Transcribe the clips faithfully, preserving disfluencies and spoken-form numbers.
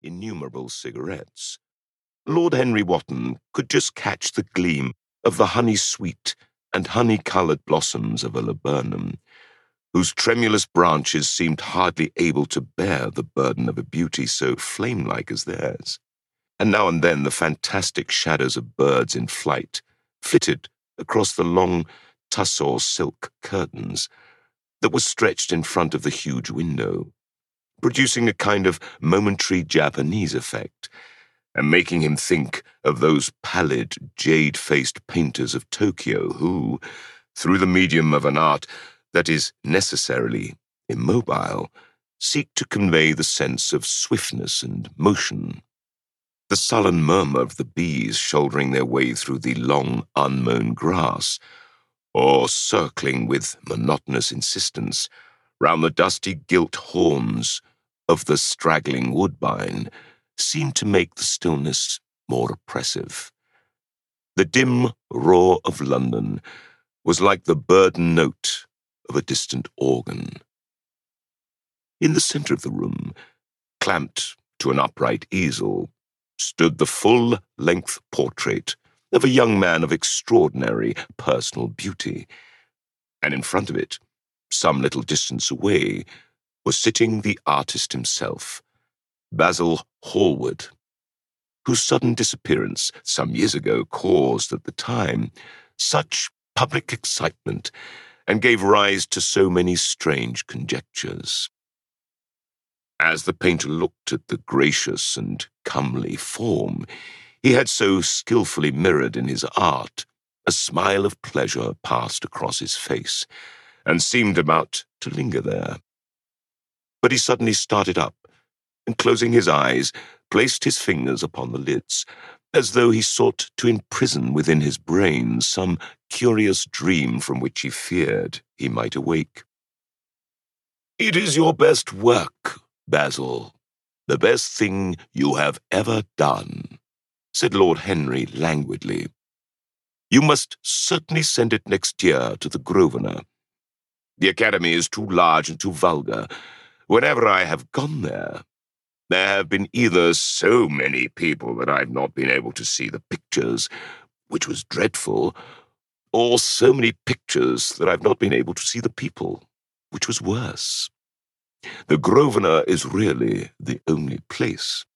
innumerable cigarettes, Lord Henry Wotton could just catch the gleam of the honey-sweet and honey-coloured blossoms of a laburnum, whose tremulous branches seemed hardly able to bear the burden of a beauty so flame-like as theirs. And now and then the fantastic shadows of birds in flight flitted across the long tussore silk curtains that were stretched in front of the huge window, producing a kind of momentary Japanese effect, and making him think of those pallid, jade-faced painters of Tokyo who, through the medium of an art that is necessarily immobile, seek to convey the sense of swiftness and motion. The sullen murmur of the bees shouldering their way through the long, unmown grass, or circling with monotonous insistence round the dusty gilt horns of the straggling woodbine, seemed to make the stillness more oppressive. The dim roar of London was like the burden note of a distant organ. In the centre of the room, clamped to an upright easel, stood the full-length portrait of a young man of extraordinary personal beauty, and in front of it, some little distance away, was sitting the artist himself, Basil Hallward, whose sudden disappearance some years ago caused, at the time, such public excitement and gave rise to so many strange conjectures. As the painter looked at the gracious and comely form he had so skilfully mirrored in his art, a smile of pleasure passed across his face, and seemed about to linger there. But he suddenly started up, and closing his eyes, placed his fingers upon the lids, as though he sought to imprison within his brain some curious dream from which he feared he might awake. "It is your best work, Basil, the best thing you have ever done," said Lord Henry languidly. "You must certainly send it next year to the Grosvenor. The Academy is too large and too vulgar. Whenever I have gone there, there have been either so many people that I've not been able to see the pictures, which was dreadful, or so many pictures that I've not been able to see the people, which was worse. The Grosvenor is really the only place."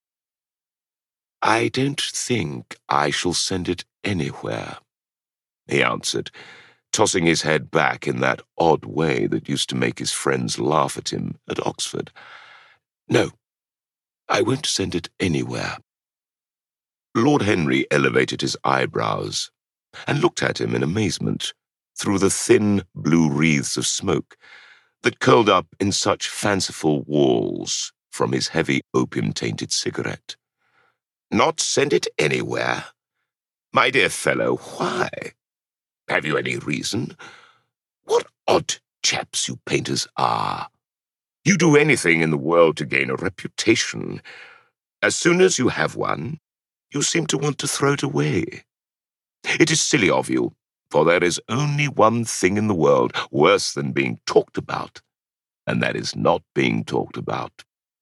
"I don't think I shall send it anywhere," he answered, tossing his head back in that odd way that used to make his friends laugh at him at Oxford. "No, I won't send it anywhere." Lord Henry elevated his eyebrows and looked at him in amazement through the thin blue wreaths of smoke that curled up in such fanciful walls from his heavy opium-tainted cigarette. "Not send it anywhere? My dear fellow, why? Have you any reason? What odd chaps you painters are. You do anything in the world to gain a reputation. As soon as you have one, you seem to want to throw it away. It is silly of you, for there is only one thing in the world worse than being talked about, and that is not being talked about.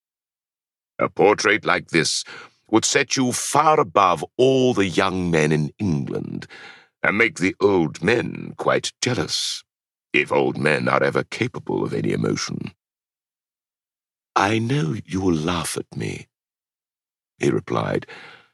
A portrait like this would set you far above all the young men in England, and make the old men quite jealous, if old men are ever capable of any emotion." "I know you will laugh at me," he replied,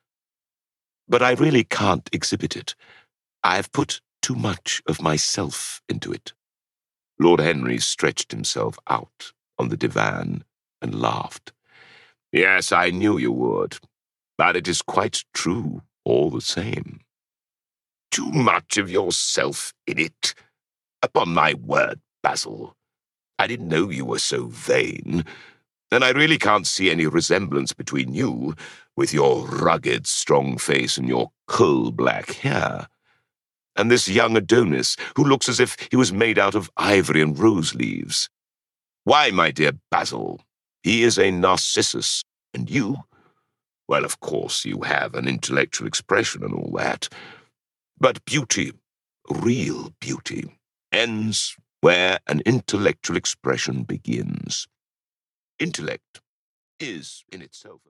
"but I really can't exhibit it. I've put too much of myself into it." Lord Henry stretched himself out on the divan and laughed. "Yes, I knew you would, but it is quite true all the same. Too much of yourself in it? Upon my word, Basil, I didn't know you were so vain, and I really can't see any resemblance between you, with your rugged, strong face and your coal-black hair, and this young Adonis, who looks as if he was made out of ivory and rose leaves. Why, my dear Basil, he is a Narcissus, and you, well, of course, you have an intellectual expression and all that, but beauty, real beauty, ends where an intellectual expression begins. Intellect is in itself